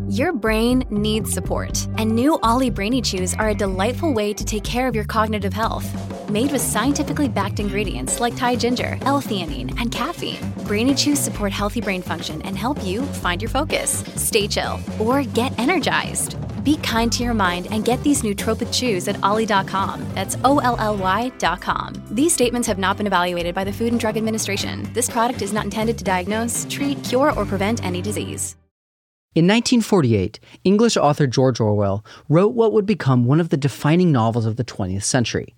Your brain needs support, and new Ollie Brainy Chews are a delightful way to take care of your cognitive health. Made with scientifically backed ingredients like Thai ginger, L-theanine, and caffeine, Brainy Chews support healthy brain function and help you find your focus, stay chill, or get energized. Be kind to your mind and get these nootropic chews at ollie.com. That's OLLY.com. These statements have not been evaluated by the Food and Drug Administration. This product is not intended to diagnose, treat, cure, or prevent any disease. In 1948, English author George Orwell wrote what would become one of the defining novels of the 20th century,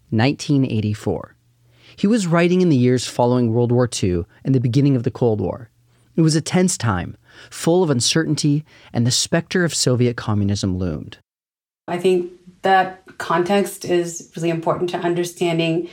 1984. He was writing in the years following World War II and the beginning of the Cold War. It was a tense time, full of uncertainty, and the specter of Soviet communism loomed. I think that context is really important to understanding,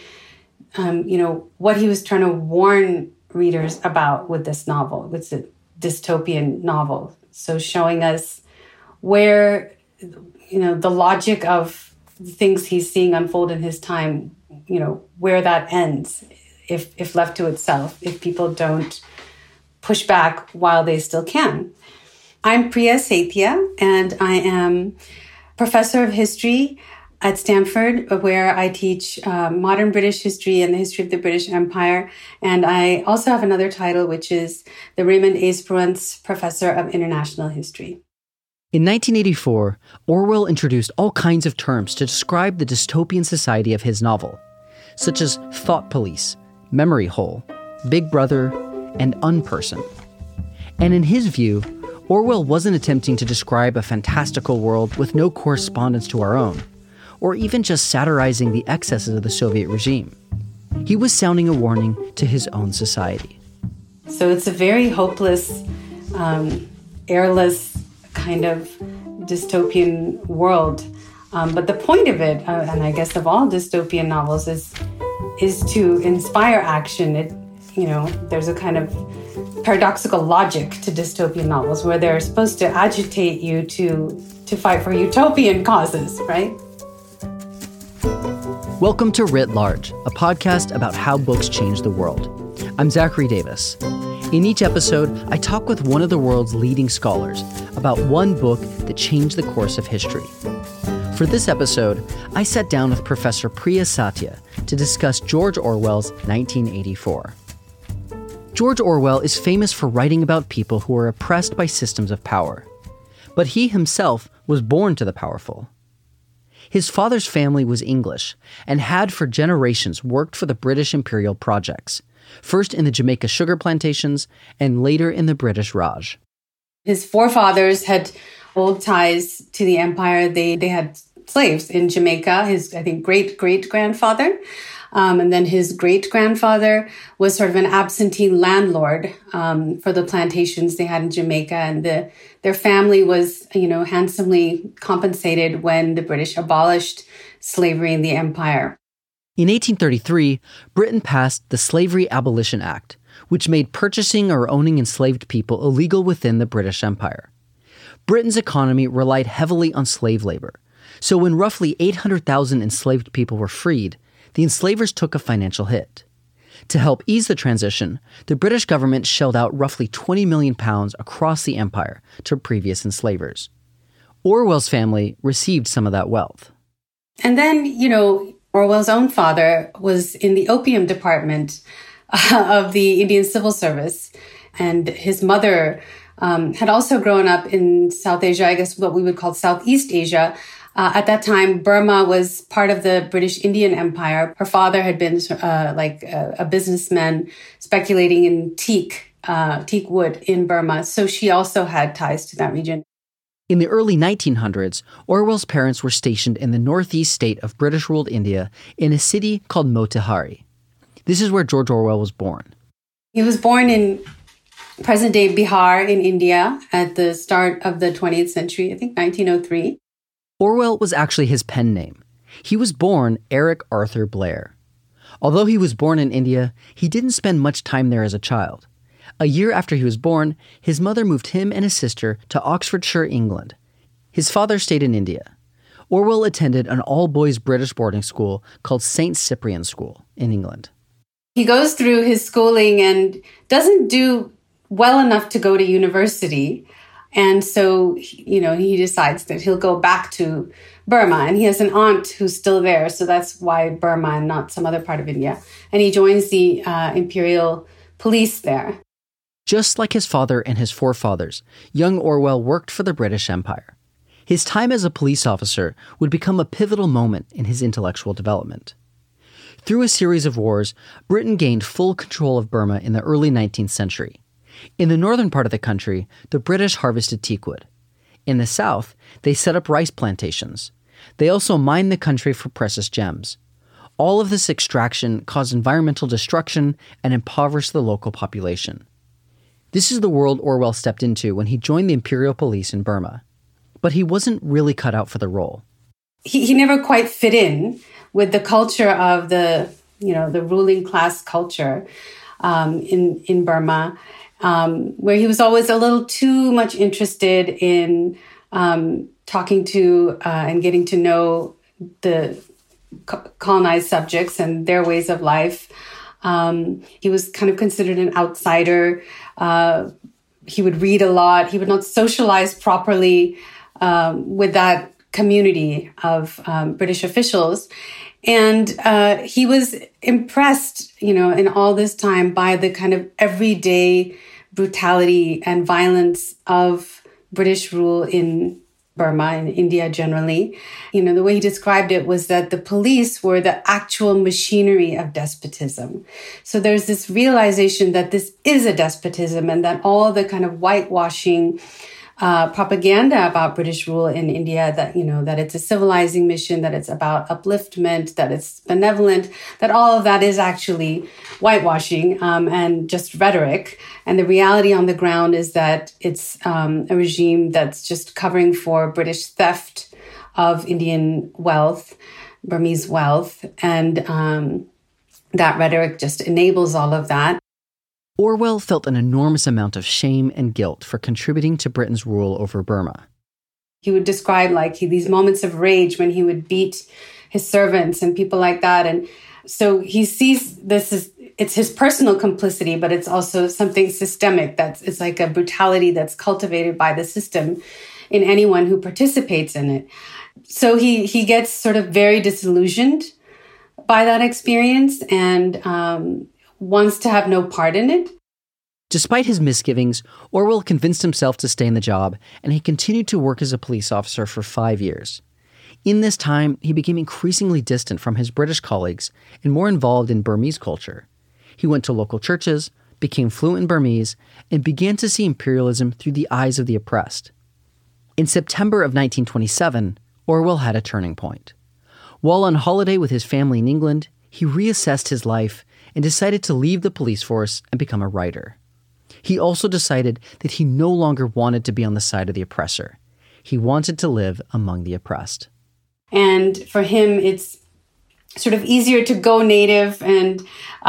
what he was trying to warn readers about with this novel. It's a dystopian novel. So showing us where, the logic of the things he's seeing unfold in his time, where that ends, if left to itself, if people don't push back while they still can. I'm Priya Sathya, and I am professor of history at Stanford, where I teach modern British history and the history of the British Empire. And I also have another title, which is the Raymond A. Spruance Professor of International History. In 1984, Orwell introduced all kinds of terms to describe the dystopian society of his novel, such as thought police, memory hole, Big Brother, and unperson. And in his view, Orwell wasn't attempting to describe a fantastical world with no correspondence to our own, or even just satirizing the excesses of the Soviet regime. He was sounding a warning to his own society. So it's a very hopeless, airless kind of dystopian world. But the point of it, and I guess of all dystopian novels, is to inspire action. There's a kind of paradoxical logic to dystopian novels where they're supposed to agitate you to fight for utopian causes, right? Welcome to Writ Large, a podcast about how books change the world. I'm Zachary Davis. In each episode, I talk with one of the world's leading scholars about one book that changed the course of history. For this episode, I sat down with Professor Priya Sathya to discuss George Orwell's 1984. George Orwell is famous for writing about people who are oppressed by systems of power. But he himself was born to the powerful. His father's family was English and had for generations worked for the British imperial projects, first in the Jamaica sugar plantations and later in the British Raj. His forefathers had old ties to the empire. They had slaves in Jamaica, his, I think, great-great-grandfather. And then his great-grandfather was sort of an absentee landlord for the plantations they had in Jamaica. And their family was, handsomely compensated when the British abolished slavery in the empire. In 1833, Britain passed the Slavery Abolition Act, which made purchasing or owning enslaved people illegal within the British Empire. Britain's economy relied heavily on slave labor. So when roughly 800,000 enslaved people were freed, the enslavers took a financial hit. To help ease the transition, the British government shelled out roughly £20 million across the empire to previous enslavers. Orwell's family received some of that wealth. And then, Orwell's own father was in the opium department of the Indian Civil Service. And his mother had also grown up in South Asia, I guess what we would call Southeast Asia. At that time, Burma was part of the British Indian Empire. Her father had been a businessman speculating in teak wood in Burma. So she also had ties to that region. In the early 1900s, Orwell's parents were stationed in the northeast state of British-ruled India in a city called Motihari. This is where George Orwell was born. He was born in present-day Bihar in India at the start of the 20th century, I think 1903. Orwell was actually his pen name. He was born Eric Arthur Blair. Although he was born in India, he didn't spend much time there as a child. A year after he was born, his mother moved him and his sister to Oxfordshire, England. His father stayed in India. Orwell attended an all-boys British boarding school called St. Cyprian School in England. He goes through his schooling and doesn't do well enough to go to university. And so, he decides that he'll go back to Burma, and he has an aunt who's still there. So that's why Burma and not some other part of India. And he joins the imperial police there. Just like his father and his forefathers, young Orwell worked for the British Empire. His time as a police officer would become a pivotal moment in his intellectual development. Through a series of wars, Britain gained full control of Burma in the early 19th century. In the northern part of the country, the British harvested teakwood. In the south, they set up rice plantations. They also mined the country for precious gems. All of this extraction caused environmental destruction and impoverished the local population. This is the world Orwell stepped into when he joined the Imperial Police in Burma. But he wasn't really cut out for the role. He never quite fit in with the culture of the ruling class culture in Burma, where he was always a little too much interested in talking to and getting to know the colonized subjects and their ways of life. He was kind of considered an outsider. He would read a lot. He would not socialize properly with that community of British officials. And he was impressed, in all this time by the kind of everyday brutality and violence of British rule in Burma and India generally. The way he described it was that the police were the actual machinery of despotism. So there's this realization that this is a despotism and that all the kind of whitewashing propaganda about British rule in India, that it's a civilizing mission, that it's about upliftment, that it's benevolent, that all of that is actually whitewashing and just rhetoric. And the reality on the ground is that it's a regime that's just covering for British theft of Indian wealth, Burmese wealth, and that rhetoric just enables all of that. Orwell felt an enormous amount of shame and guilt for contributing to Britain's rule over Burma. He would describe these moments of rage when he would beat his servants and people like that. And so he sees it's his personal complicity, but it's also something systemic. It's like a brutality that's cultivated by the system in anyone who participates in it. So he gets sort of very disillusioned by that experience and wants to have no part in it. Despite his misgivings, Orwell convinced himself to stay in the job, and he continued to work as a police officer for 5 years. In this time, he became increasingly distant from his British colleagues and more involved in Burmese culture. He went to local churches, became fluent in Burmese, and began to see imperialism through the eyes of the oppressed. In September of 1927, Orwell had a turning point. While on holiday with his family in England, he reassessed his life and decided to leave the police force and become a writer. He also decided that he no longer wanted to be on the side of the oppressor. He wanted to live among the oppressed. And for him, it's sort of easier to go native and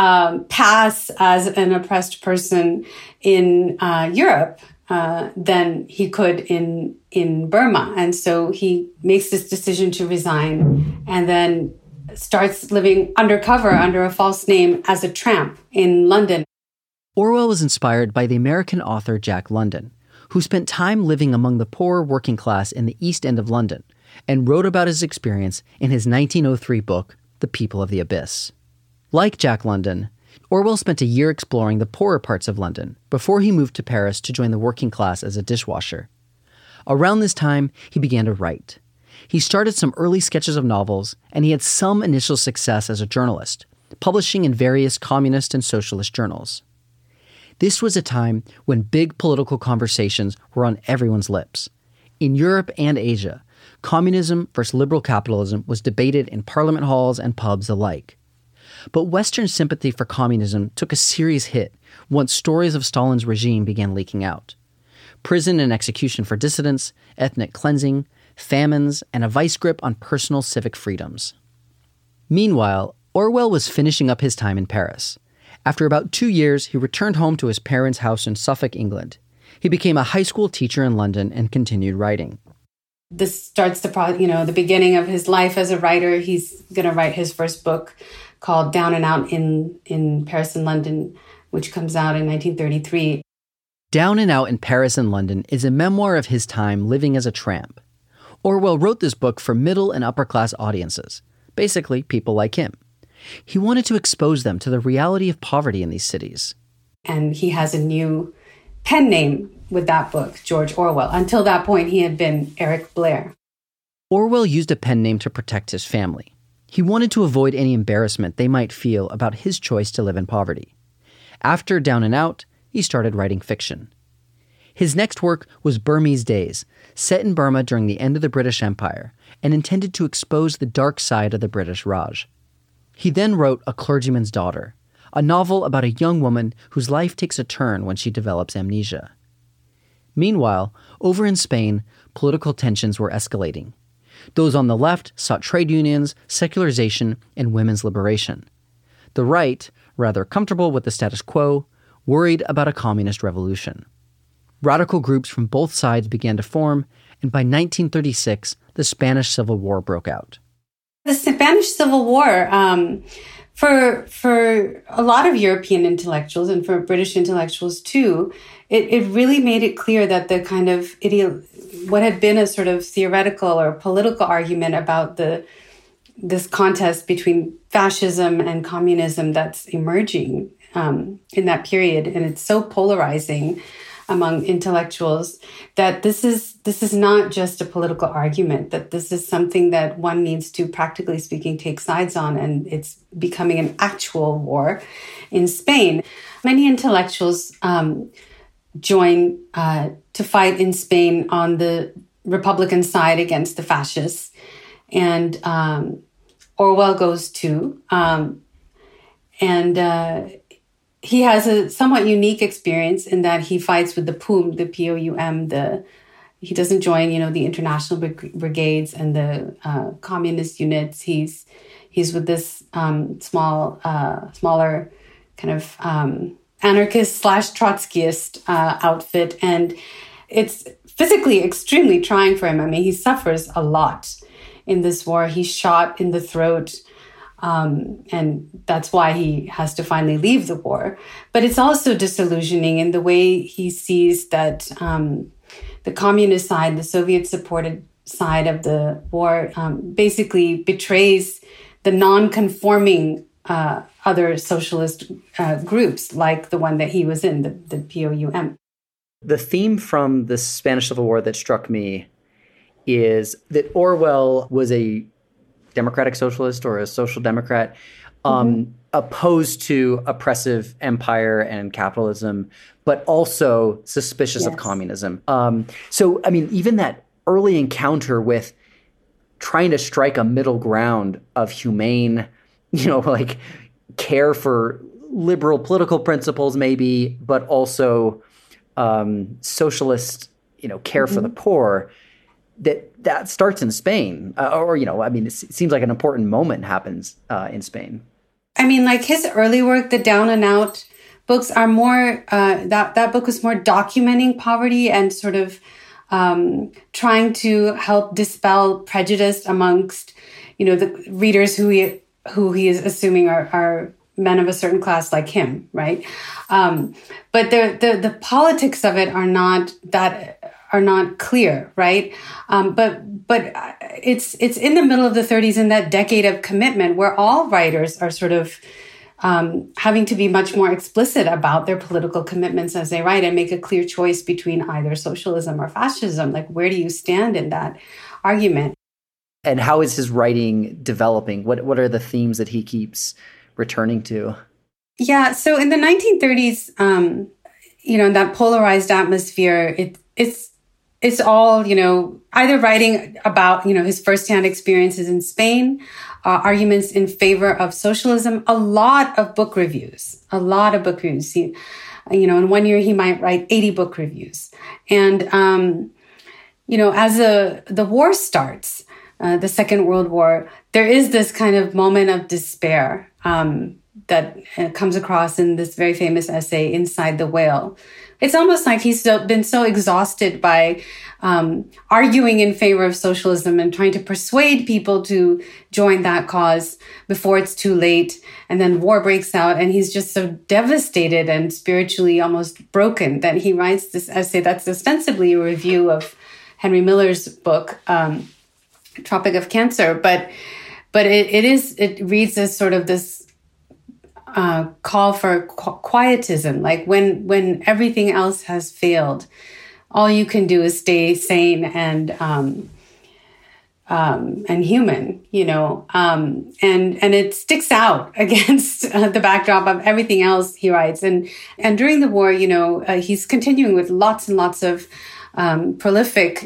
pass as an oppressed person in Europe than he could in Burma. And so he makes this decision to resign and then starts living undercover under a false name as a tramp in London. Orwell was inspired by the American author Jack London, who spent time living among the poor working class in the East End of London and wrote about his experience in his 1903 book, The People of the Abyss. Like Jack London, Orwell spent a year exploring the poorer parts of London before he moved to Paris to join the working class as a dishwasher. Around this time, he began to write. He started some early sketches of novels, and he had some initial success as a journalist, publishing in various communist and socialist journals. This was a time when big political conversations were on everyone's lips. In Europe and Asia, communism versus liberal capitalism was debated in parliament halls and pubs alike. But Western sympathy for communism took a serious hit once stories of Stalin's regime began leaking out. Prison and execution for dissidents, ethnic cleansing, famines, and a vice grip on personal civic freedoms. Meanwhile, Orwell was finishing up his time in Paris. After about 2 years, he returned home to his parents' house in Suffolk, England. He became a high school teacher in London and continued writing. This starts the beginning of his life as a writer. He's going to write his first book called Down and Out in Paris and London, which comes out in 1933. Down and Out in Paris and London is a memoir of his time living as a tramp. Orwell wrote this book for middle and upper-class audiences, basically people like him. He wanted to expose them to the reality of poverty in these cities. And he has a new pen name with that book, George Orwell. Until that point, he had been Eric Blair. Orwell used a pen name to protect his family. He wanted to avoid any embarrassment they might feel about his choice to live in poverty. After Down and Out, he started writing fiction. His next work was Burmese Days, set in Burma during the end of the British Empire, and intended to expose the dark side of the British Raj. He then wrote A Clergyman's Daughter, a novel about a young woman whose life takes a turn when she develops amnesia. Meanwhile, over in Spain, political tensions were escalating. Those on the left sought trade unions, secularization, and women's liberation. The right, rather comfortable with the status quo, worried about a communist revolution. Radical groups from both sides began to form, and by 1936, the Spanish Civil War broke out. The Spanish Civil War, for a lot of European intellectuals and for British intellectuals too, it really made it clear that the kind of what had been a sort of theoretical or political argument about this contest between fascism and communism that's emerging in that period, and it's so polarizing among intellectuals, that this is not just a political argument, that this is something that one needs to, practically speaking, take sides on, and it's becoming an actual war in Spain. Many intellectuals join to fight in Spain on the Republican side against the fascists, and Orwell goes too. He has a somewhat unique experience in that he fights with the POUM, the P-O-U-M. He doesn't join, the international brigades and the communist units. He's with this smaller kind of anarchist/Trotskyist outfit, and it's physically extremely trying for him. I mean, he suffers a lot in this war. He's shot in the throat. And that's why he has to finally leave the war. But it's also disillusioning in the way he sees that the communist side, the Soviet-supported side of the war, basically betrays the non-conforming other socialist groups, like the one that he was in, the POUM. The theme from the Spanish Civil War that struck me is that Orwell was a democratic socialist or a social democrat, opposed to oppressive empire and capitalism, but also suspicious of communism. So, I mean, even that early encounter with trying to strike a middle ground of humane, like care for liberal political principles maybe, but also socialist, care for the poor, that starts in Spain, it seems like an important moment happens in Spain. I mean, like his early work, the Down and Out books are more, that book was more documenting poverty and sort of trying to help dispel prejudice amongst, the readers who he is assuming are men of a certain class like him, right? But the politics of it are not clear, right? But it's in the middle of the 30s, in that decade of commitment where all writers are sort of having to be much more explicit about their political commitments as they write and make a clear choice between either socialism or fascism. Like, where do you stand in that argument? And how is his writing developing? What are the themes that he keeps returning to? Yeah, so in the 1930s, in that polarized atmosphere, it's all, either writing about, his firsthand experiences in Spain, arguments in favor of socialism, a lot of book reviews. He, in 1 year, he might write 80 book reviews. And, as the war starts, the Second World War, there is this kind of moment of despair that comes across in this very famous essay, Inside the Whale, It's almost like he's been so exhausted by arguing in favor of socialism and trying to persuade people to join that cause before it's too late. And then war breaks out, and he's just so devastated and spiritually almost broken that he writes this essay that's ostensibly a review of Henry Miller's book, Tropic of Cancer. But it reads as sort of this call for quietism, like when everything else has failed, all you can do is stay sane and human, and it sticks out against the backdrop of everything else he writes. And during the war, he's continuing with lots and lots of prolific,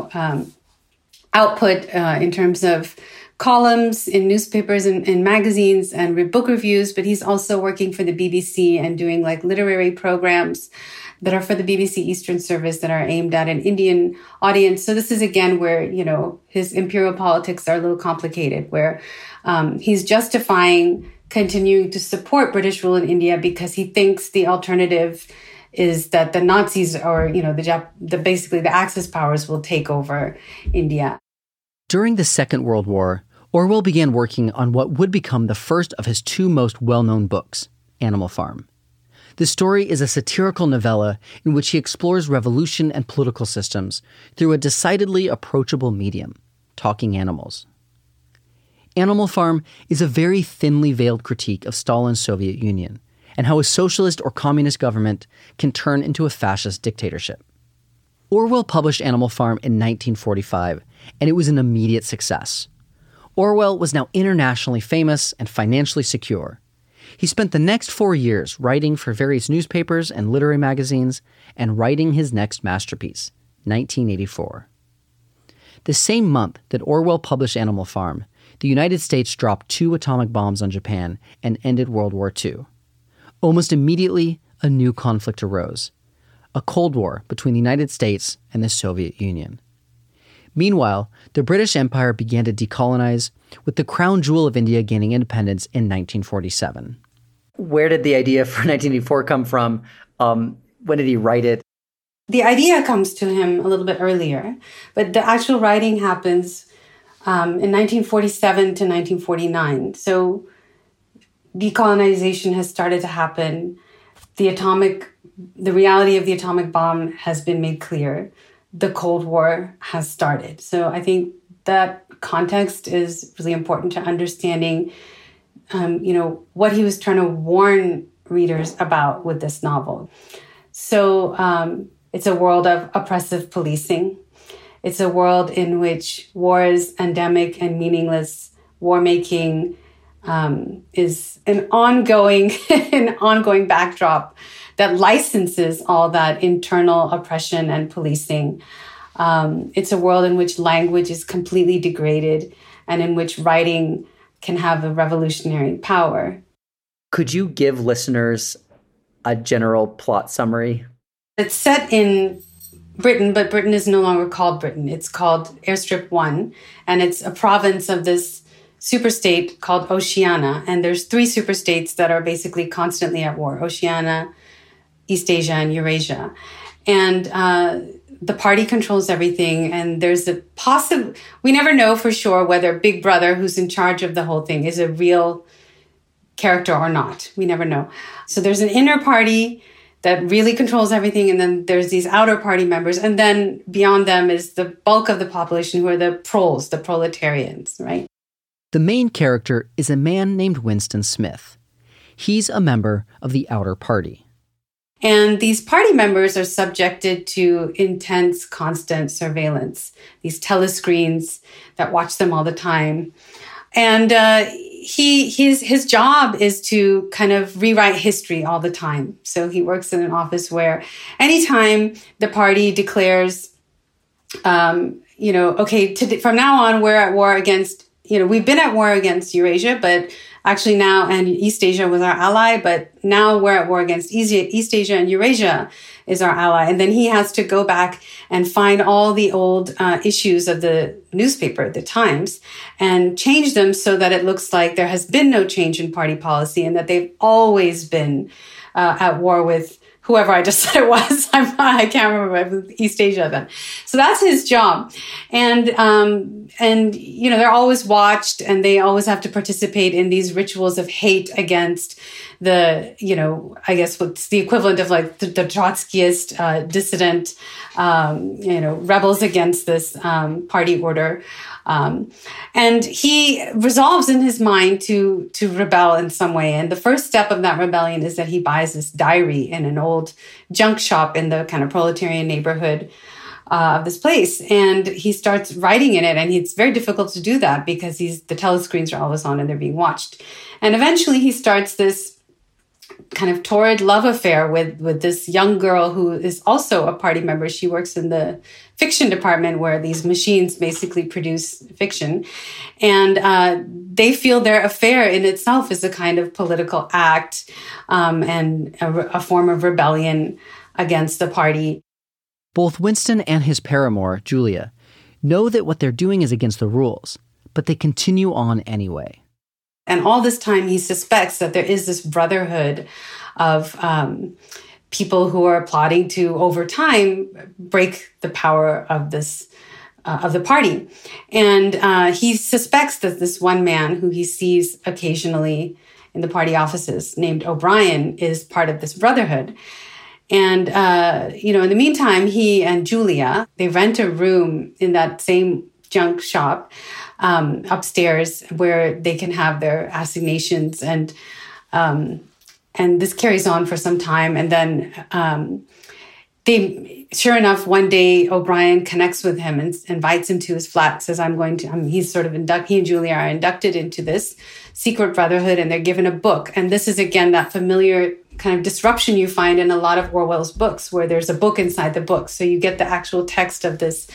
output in terms of columns in newspapers and in magazines and book reviews, but he's also working for the BBC and doing like literary programs that are for the BBC Eastern Service that are aimed at an Indian audience. So this is again where, his imperial politics are a little complicated, where he's justifying continuing to support British rule in India because he thinks the alternative is that the Nazis or, basically the Axis powers will take over India. During the Second World War, Orwell began working on what would become the first of his two most well-known books, Animal Farm. The story is a satirical novella in which he explores revolution and political systems through a decidedly approachable medium, talking animals. Animal Farm is a very thinly veiled critique of Stalin's Soviet Union and how a socialist or communist government can turn into a fascist dictatorship. Orwell published Animal Farm in 1945, and it was an immediate success. Orwell was now internationally famous and financially secure. He spent the next 4 years writing for various newspapers and literary magazines and writing his next masterpiece, 1984. The same month that Orwell published Animal Farm, the United States dropped 2 atomic bombs on Japan and ended World War II. Almost immediately, a new conflict arose, a Cold War between the United States and the Soviet Union. Meanwhile, the British Empire began to decolonize, with the crown jewel of India gaining independence in 1947. Where did the idea for 1984 come from? When did he write it? The idea comes to him a little bit earlier, but the actual writing happens in 1947 to 1949. So decolonization has started to happen. The reality of the atomic bomb has been made clear. The Cold War has started. So I think that context is really important to understanding, what he was trying to warn readers about with this novel. So it's a world of oppressive policing. It's a world in which war is endemic and meaningless. War making is an ongoing backdrop that licenses all that internal oppression and policing. It's a world in which language is completely degraded and in which writing can have a revolutionary power. Could you give listeners a general plot summary? It's set in Britain, but Britain is no longer called Britain. It's called Airstrip 1, and it's a province of this superstate called Oceania. And there's 3 superstates that are basically constantly at war: Oceania, East Asia, and Eurasia. And the party controls everything. And there's we never know for sure whether Big Brother, who's in charge of the whole thing, is a real character or not. We never know. So there's an inner party that really controls everything. And then there's these outer party members. And then beyond them is the bulk of the population, who are the proles, the proletarians, right? The main character is a man named Winston Smith. He's a member of the outer party. And these party members are subjected to intense, constant surveillance, these telescreens that watch them all the time. And his job is to kind of rewrite history all the time. So he works in an office where anytime the party declares, okay, from now on, we're at war against, we've been at war against Eurasia, but actually now, and East Asia was our ally, but now we're at war against East Asia, and Eurasia is our ally. And then he has to go back and find all the old issues of the newspaper, the Times, and change them so that it looks like there has been no change in party policy and that they've always been at war with whoever I just said it was. I can't remember. East Asia then. So that's his job. And, they're always watched, and they always have to participate in these rituals of hate against the, I guess what's the equivalent of like the Trotskyist dissident, rebels against this party order. And he resolves in his mind to rebel in some way. And the first step of that rebellion is that he buys this diary in an old junk shop in the kind of proletarian neighborhood of this place. And he starts writing in it. And it's very difficult to do that because the telescreens are always on and they're being watched. And eventually he starts this kind of torrid love affair with this young girl who is also a party member. She works in the fiction department where these machines basically produce fiction. And they feel their affair in itself is a kind of political act and a form of rebellion against the party. Both Winston and his paramour, Julia, know that what they're doing is against the rules, but they continue on anyway. And all this time, he suspects that there is this brotherhood of people who are plotting to, over time, break the power of this of the party. And he suspects that this one man who he sees occasionally in the party offices, named O'Brien, is part of this brotherhood. And in the meantime, he and Julia, they rent a room in that same junk shop upstairs where they can have their assignations, and this carries on for some time. And then sure enough, one day O'Brien connects with him and invites him to his flat. Says, he's sort of he and Julia are inducted into this secret brotherhood, and they're given a book. And this is again that familiar kind of disruption you find in a lot of Orwell's books, where there's a book inside the book. So you get the actual text of this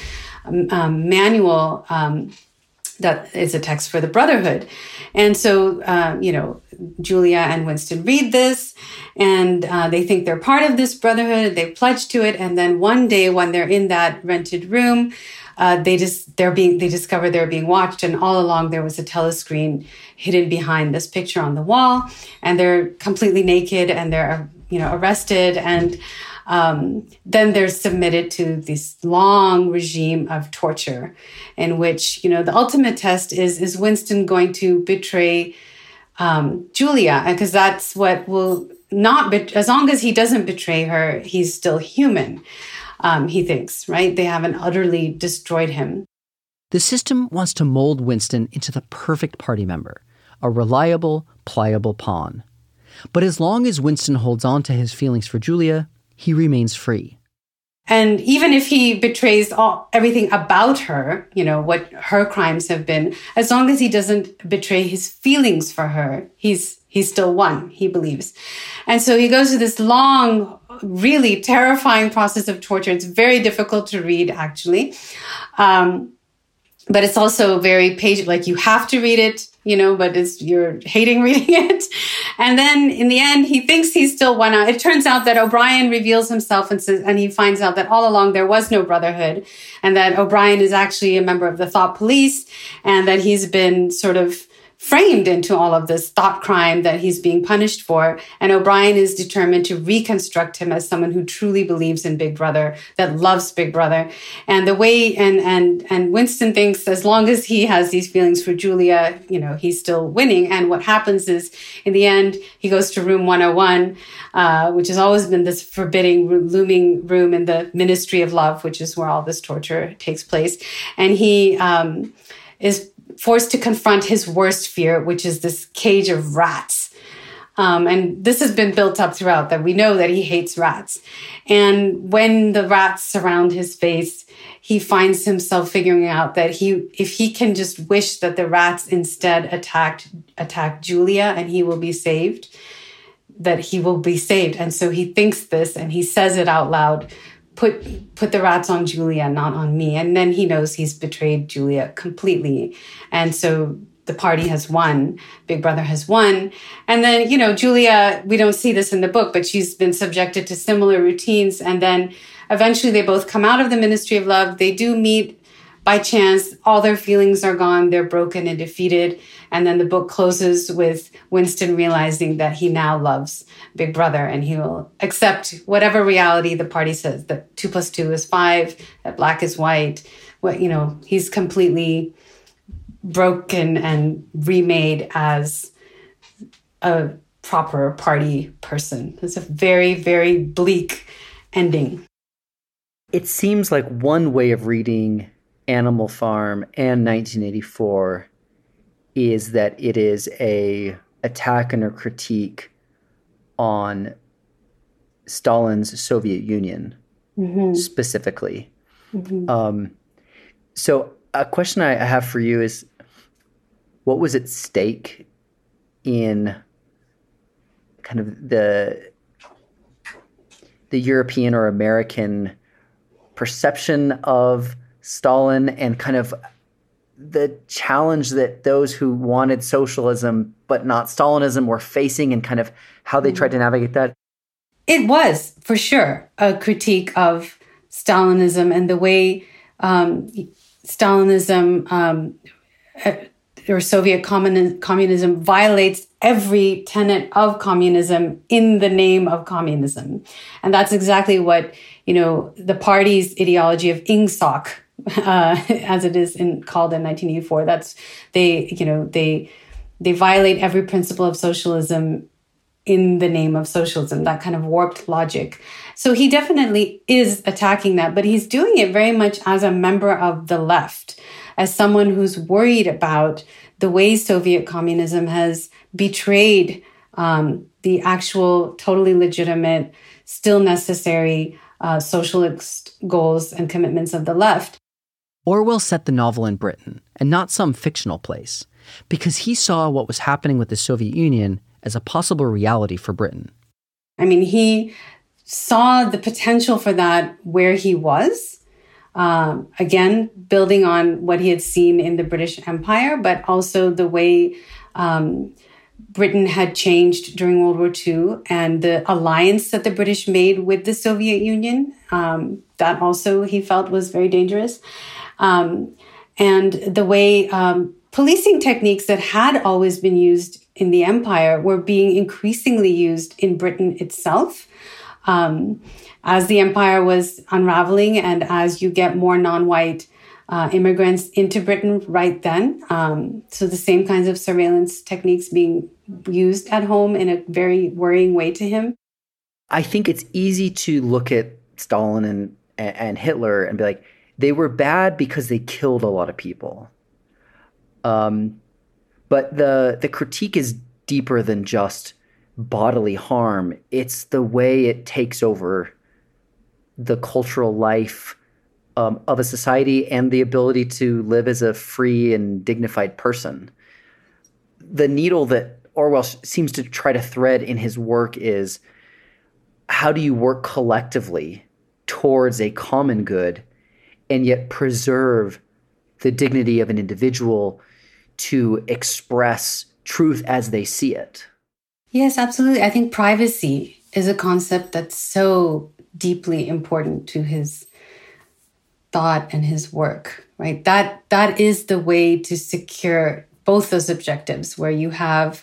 manual that is a text for the Brotherhood. And so, Julia and Winston read this, and they think they're part of this Brotherhood. They pledge to it. And then one day when they're in that rented room, they discover they're being watched. And all along there was a telescreen hidden behind this picture on the wall, and they're completely naked, and they're, arrested. And then they're submitted to this long regime of torture in which, the ultimate test is Winston going to betray Julia? Because that's what will not, as long as he doesn't betray her, he's still human, he thinks, right? They haven't utterly destroyed him. The system wants to mold Winston into the perfect party member, a reliable, pliable pawn. But as long as Winston holds on to his feelings for Julia, he remains free. And even if he betrays everything about her, what her crimes have been, as long as he doesn't betray his feelings for her, he's still one, he believes. And so he goes through this long, really terrifying process of torture. It's very difficult to read, actually. But it's also very like you have to read it, but you're hating reading it. And then in the end, he thinks he's still won out. It turns out that O'Brien reveals himself and he finds out that all along there was no brotherhood, and that O'Brien is actually a member of the thought police, and that he's been sort of framed into all of this thought crime that he's being punished for. And O'Brien is determined to reconstruct him as someone who truly believes in Big Brother, that loves Big Brother. And the way, and Winston thinks as long as he has these feelings for Julia, he's still winning. And what happens is, in the end, he goes to room 101, which has always been this forbidding, looming room in the Ministry of Love, which is where all this torture takes place. And he is forced to confront his worst fear, which is this cage of rats. And this has been built up throughout, that we know that he hates rats. And when the rats surround his face, he finds himself figuring out that if he can just wish that the rats instead attack Julia, and he will be saved, that he will be saved. And so he thinks this, and he says it out loud: Put the rats on Julia, not on me. And then he knows he's betrayed Julia completely. And so the party has won. Big Brother has won. And then, Julia, we don't see this in the book, but she's been subjected to similar routines. And then eventually they both come out of the Ministry of Love. They do meet by chance, all their feelings are gone, they're broken and defeated. And then the book closes with Winston realizing that he now loves Big Brother and he will accept whatever reality the party says, that 2 + 2 is 5, that black is white. He's completely broken and remade as a proper party person. It's a very, very bleak ending. It seems like one way of reading Animal Farm and 1984 is that it is a attack and a critique on Stalin's Soviet Union specifically. So a question I have for you is, what was at stake in kind of the European or American perception of Stalin and kind of the challenge that those who wanted socialism but not Stalinism were facing, and kind of how they tried to navigate that? It was, for sure, a critique of Stalinism and the way Stalinism or Soviet communism violates every tenet of communism in the name of communism. And that's exactly what, the party's ideology of Ingsoc, as it is called in 1984, that's, they violate every principle of socialism in the name of socialism, that kind of warped logic. So he definitely is attacking that, but he's doing it very much as a member of the left, as someone who's worried about the way Soviet communism has betrayed the actual, totally legitimate, still necessary socialist goals and commitments of the left. Orwell set the novel in Britain, and not some fictional place, because he saw what was happening with the Soviet Union as a possible reality for Britain. I mean, he saw the potential for that where he was, again, building on what he had seen in the British Empire, but also the way Britain had changed during World War II and the alliance that the British made with the Soviet Union. That also he felt was very dangerous. And the way policing techniques that had always been used in the empire were being increasingly used in Britain itself. As the empire was unraveling and as you get more non-white immigrants into Britain right then. So the same kinds of surveillance techniques being used at home in a very worrying way to him. I think it's easy to look at Stalin and Hitler and be like, they were bad because they killed a lot of people. But the critique is deeper than just bodily harm. It's the way it takes over the cultural life of a society and the ability to live as a free and dignified person. The needle that Orwell seems to try to thread in his work is, how do you work collectively towards a common good and yet preserve the dignity of an individual to express truth as they see it? Yes, absolutely. I think privacy is a concept that's so deeply important to his thought and his work, right? That is the way to secure both those objectives, where you have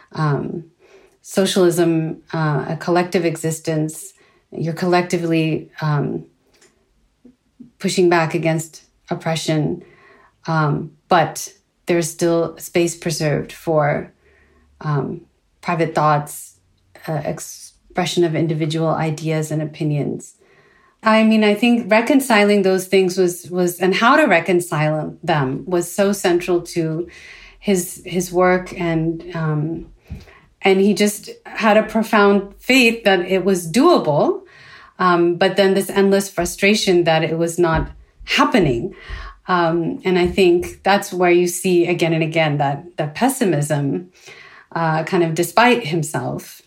socialism, a collective existence, you're collectively pushing back against oppression, but there's still space preserved for private thoughts, expression of individual ideas and opinions. I mean, I think reconciling those things was and how to reconcile them was so central to his work, and he just had a profound faith that it was doable, but then this endless frustration that it was not happening. And I think that's where you see again and again that pessimism, kind of despite himself.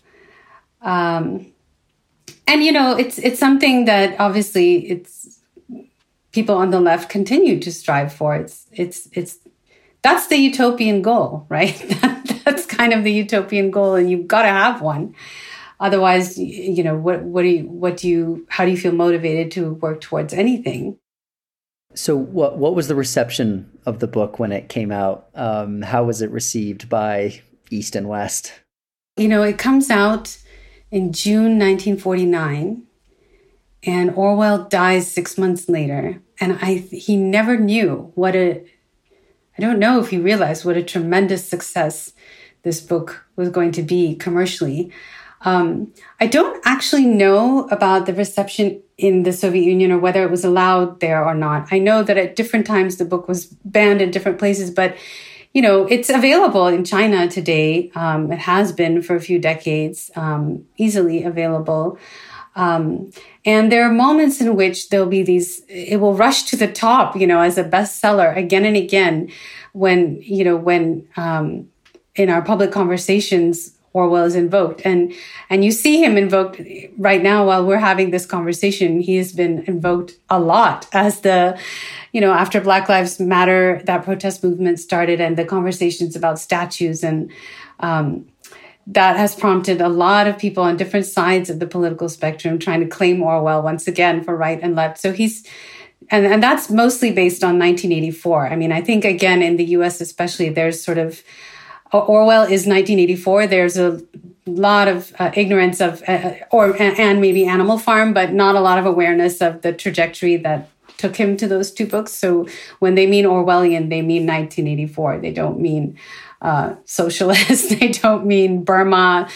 And, it's something that obviously it's people on the left continue to strive for. That's the utopian goal, right? That's kind of the utopian goal, and you've got to have one. Otherwise, how do you feel motivated to work towards anything? So what was the reception of the book when it came out? How was it received by East and West? It comes out in June 1949, and Orwell dies 6 months later. And he never knew I don't know if he realized what a tremendous success this book was going to be commercially. I don't actually know about the reception in the Soviet Union or whether it was allowed there or not. I know that at different times the book was banned in different places, but it's available in China today. It has been for a few decades, easily available. And there are moments in which there'll be it will rush to the top, as a bestseller again and again when in our public conversations, Orwell is invoked. And you see him invoked right now while we're having this conversation. He has been invoked a lot as after Black Lives Matter, that protest movement started and the conversations about statues. And that has prompted a lot of people on different sides of the political spectrum trying to claim Orwell once again for right and left. So and that's mostly based on 1984. I mean, I think, again, in the US especially, there's sort of, Orwell is 1984. There's a lot of ignorance of, and maybe Animal Farm, but not a lot of awareness of the trajectory that took him to those two books. So when they mean Orwellian, they mean 1984. They don't mean socialist. They don't mean Burma.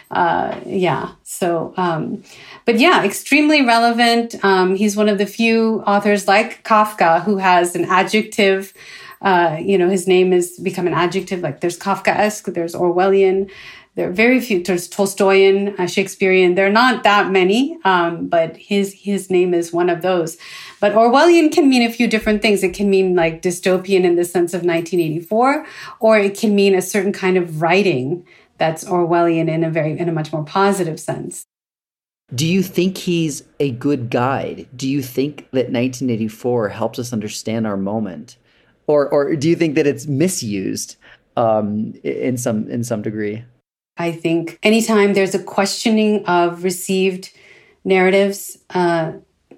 But yeah, extremely relevant. He's one of the few authors like Kafka who has an adjective. His name has become an adjective. Like there's Kafkaesque, there's Orwellian. There are very few. There's Tolstoyan, Shakespearean. There are not that many, but his name is one of those. But Orwellian can mean a few different things. It can mean like dystopian in the sense of 1984, or it can mean a certain kind of writing that's Orwellian in a much more positive sense. Do you think he's a good guide? Do you think that 1984 helps us understand our moment? Or do you think that it's misused in some degree? I think anytime there's a questioning of received narratives that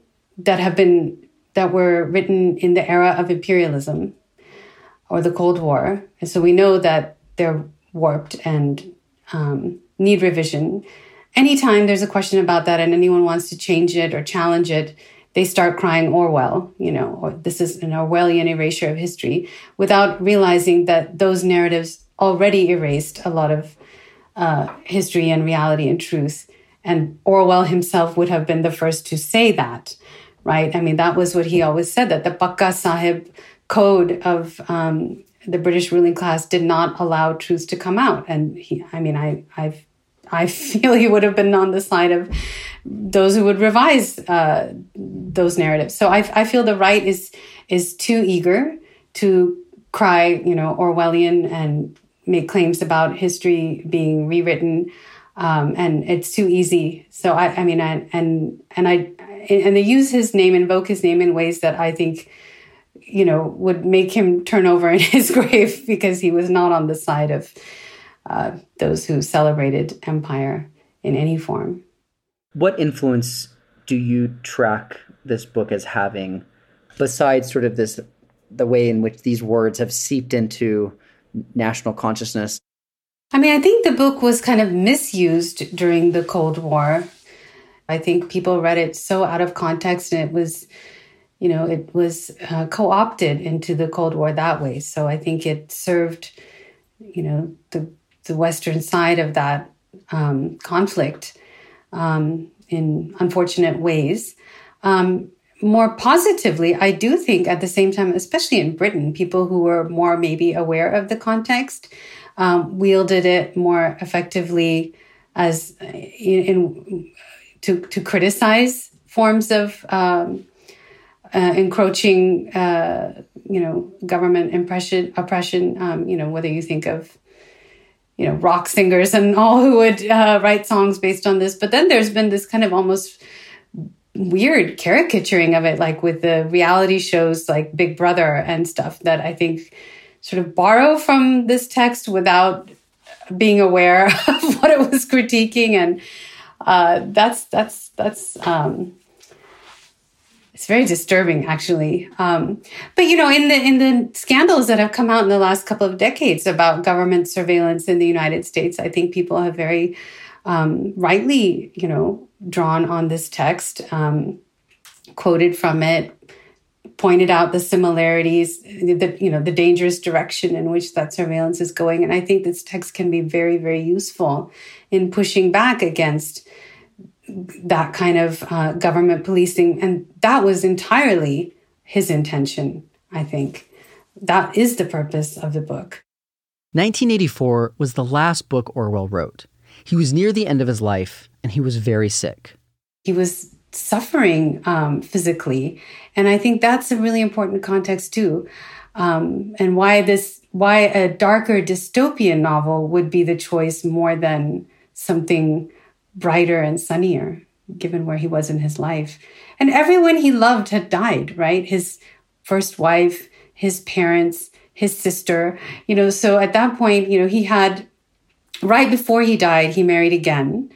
were written in the era of imperialism or the Cold War, and so we know that they're warped and need revision. Anytime there's a question about that and anyone wants to change it or challenge it, they start crying Orwell, or this is an Orwellian erasure of history, without realizing that those narratives already erased a lot of history and reality and truth. And Orwell himself would have been the first to say that, right? I mean, that was what he always said, that the Pakka Sahib code of the British ruling class did not allow truth to come out. And I feel he would have been on the side of those who would revise those narratives. So I feel the right is too eager to cry, Orwellian and make claims about history being rewritten, and it's too easy. So they use his name, invoke his name in ways that I think, would make him turn over in his grave because he was not on the side of those who celebrated empire in any form. What influence do you track this book as having, besides sort of the way in which these words have seeped into national consciousness? I mean, I think the book was kind of misused during the Cold War. I think people read it so out of context, and it was co-opted into the Cold War that way. So I think it served, the Western side of that conflict in unfortunate ways. More positively, I do think at the same time, especially in Britain, people who were more maybe aware of the context wielded it more effectively as to criticize forms of encroaching, government oppression. Whether you think of rock singers and all who would write songs based on this. But then there's been this kind of almost weird caricaturing of it, like with the reality shows like Big Brother and stuff that I think sort of borrow from this text without being aware of what it was critiquing. And It's very disturbing, actually. But in the scandals that have come out in the last couple of decades about government surveillance in the United States, I think people have very rightly, drawn on this text, quoted from it, pointed out the similarities, the dangerous direction in which that surveillance is going. And I think this text can be very, very useful in pushing back against that kind of government policing. And that was entirely his intention, I think. That is the purpose of the book. 1984 was the last book Orwell wrote. He was near the end of his life, and he was very sick. He was suffering physically. And I think that's a really important context too. And why a darker dystopian novel would be the choice more than something brighter and sunnier, given where he was in his life. And everyone he loved had died, right? His first wife, his parents, his sister, so at that point, he had, right before he died, he married again,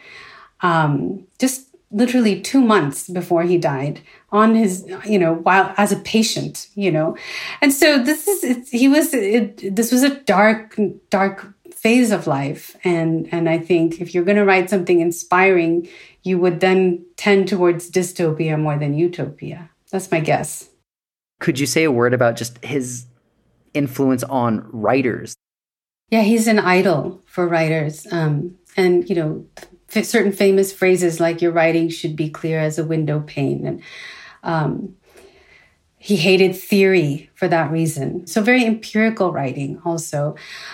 just literally 2 months before he died, on his, while as a patient, and so this was a dark phase of life, and I think if you're going to write something inspiring, you would then tend towards dystopia more than utopia. That's my guess. Could you say a word about just his influence on writers? Yeah, he's an idol for writers, and certain famous phrases like "your writing should be clear as a window pane," and he hated theory for that reason. So very empirical writing also.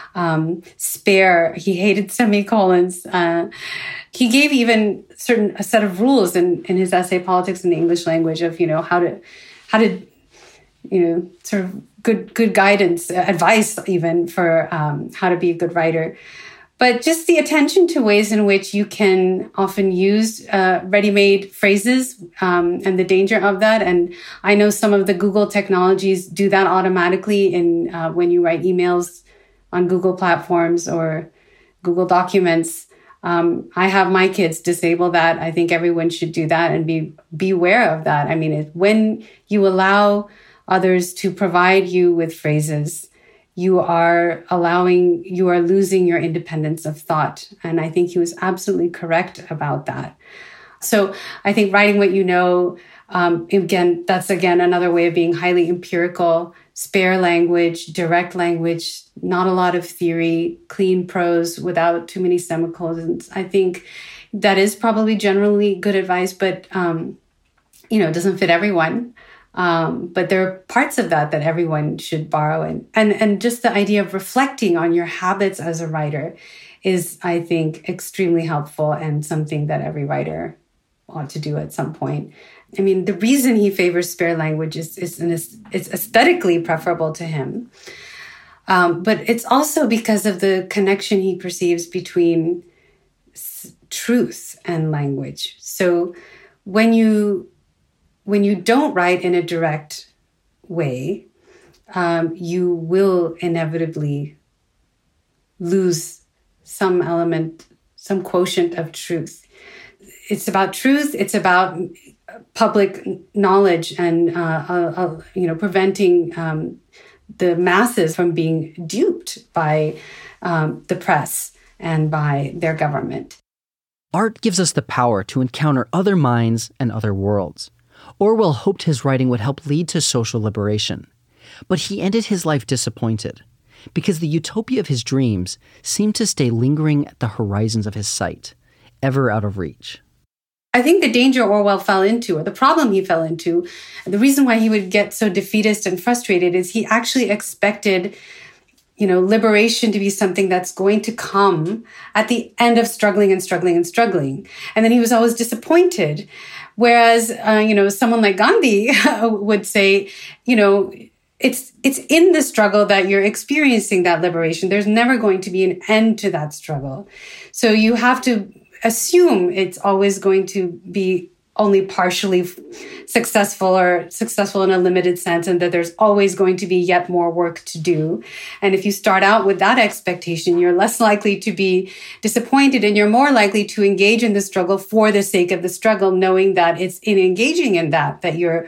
Spare, he hated semicolons. He gave even a set of rules in his essay Politics in the English Language of, how to sort of good guidance, advice even for how to be a good writer. But just the attention to ways in which you can often use ready-made phrases and the danger of that. And I know some of the Google technologies do that automatically in when you write emails on Google platforms or Google Documents. I have my kids disable that. I think everyone should do that and be aware of that. I mean, when you allow others to provide you with phrases, you are losing your independence of thought. And I think he was absolutely correct about that. So I think writing what you know, that's another way of being highly empirical, spare language, direct language, not a lot of theory, clean prose without too many semicolons. I think that is probably generally good advice, but, it doesn't fit everyone. But there are parts of that everyone should borrow. And just the idea of reflecting on your habits as a writer is, I think, extremely helpful and something that every writer ought to do at some point. I mean, the reason he favors spare language is it's aesthetically preferable to him. But it's also because of the connection he perceives between truth and language. So when you don't write in a direct way, you will inevitably lose some element, some quotient of truth. It's about truth. It's about public knowledge and, preventing the masses from being duped by the press and by their government. Art gives us the power to encounter other minds and other worlds. Orwell hoped his writing would help lead to social liberation, but he ended his life disappointed because the utopia of his dreams seemed to stay lingering at the horizons of his sight, ever out of reach. I think the danger Orwell fell into, or the problem he fell into, the reason why he would get so defeatist and frustrated is he actually expected, liberation to be something that's going to come at the end of struggling and struggling and struggling. And then he was always disappointed. Whereas, someone like Gandhi would say, it's in the struggle that you're experiencing that liberation. There's never going to be an end to that struggle. So you have to assume it's always going to be only partially successful or successful in a limited sense, and that there's always going to be yet more work to do. And if you start out with that expectation, you're less likely to be disappointed, and you're more likely to engage in the struggle for the sake of the struggle, knowing that it's in engaging in that you're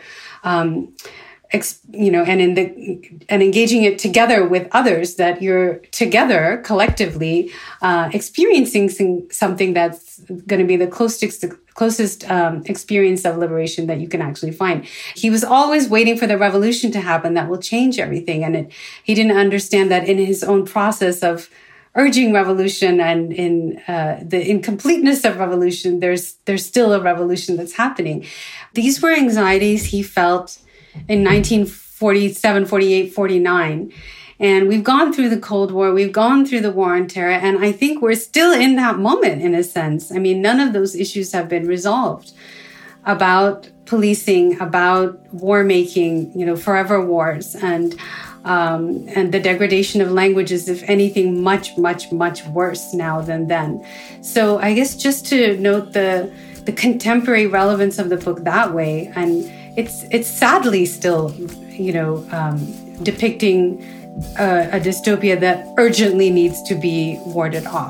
and engaging it together with others, that you're together collectively experiencing something that's going to be the closest experience of liberation that you can actually find. He was always waiting for the revolution to happen that will change everything, and he didn't understand that in his own process of urging revolution and in the incompleteness of revolution, there's still a revolution that's happening. These were anxieties he felt in 1947, 48, 49. And we've gone through the Cold War, we've gone through the War on Terror, and I think we're still in that moment in a sense. I mean, none of those issues have been resolved about policing, about war making, forever wars, and the degradation of languages, if anything, much, much, much worse now than then. So I guess just to note the contemporary relevance of the book that way, and it's sadly still, depicting a dystopia that urgently needs to be warded off.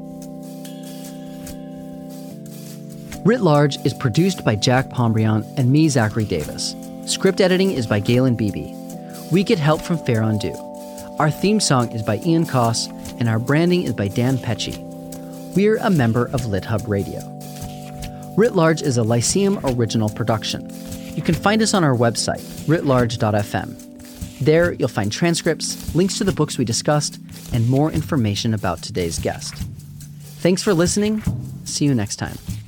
Writ Large is produced by Jack Pombriant and me, Zachary Davis. Script editing is by Galen Beebe. We get help from Fair Undo. Our theme song is by Ian Koss, and our branding is by Dan Pecci. We're a member of LitHub Radio. Writ Large is a Lyceum original production. You can find us on our website, writlarge.fm. There, you'll find transcripts, links to the books we discussed, and more information about today's guest. Thanks for listening. See you next time.